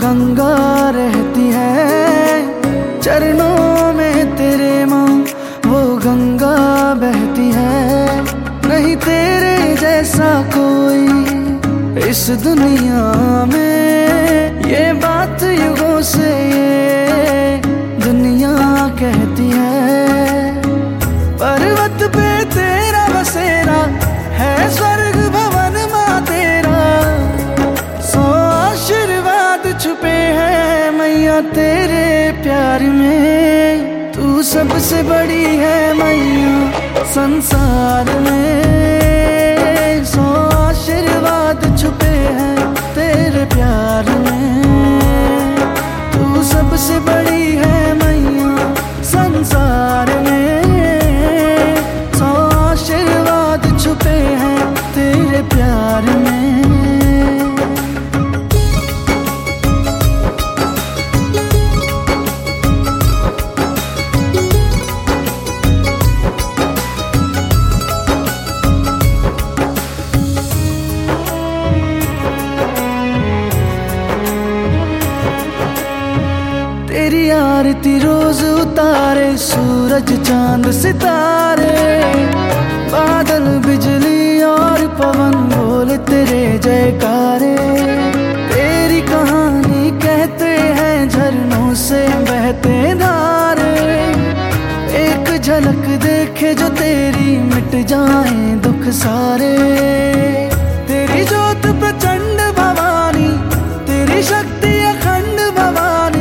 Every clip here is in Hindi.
गंगा रहती है चरणों में तेरे माँ, वो गंगा बहती है। नहीं तेरे जैसा कोई इस दुनिया में, ये बात युगों से ये दुनिया कहती है। पर्वत पे तेरा बसेरा है, स्वर्ग भवन माँ तेरा, सौ आशीर्वाद छुपे हैं मैया तेरे प्यार में। तू सबसे बड़ी है मैया संसार में, सौ आशीर्वाद छुपे हैं तेरे प्यार में। तू सबसे बड़ी है मैया संसार में, सौ आशीर्वाद छुपे हैं तेरे प्यार में। तेरी आरती रोज उतारे सूरज चांद सितारे, बादल बिजली और पवन बोले तेरे जयकारे। तेरी कहानी कहते हैं झरनों से बहते धारे, एक झलक देखे जो तेरी मिट जाएं दुख सारे। तेरी जोत प्रचंड भवानी, तेरी शक्ति अखंड भवानी,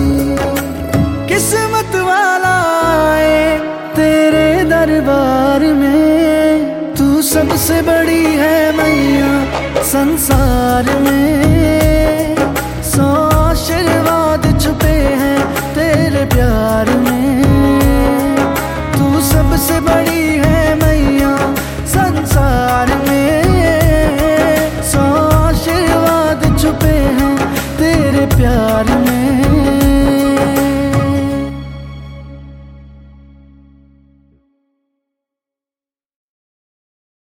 किस्मत वाला आए तेरे दरबार में। तू सबसे बड़ी है मैया संसार में,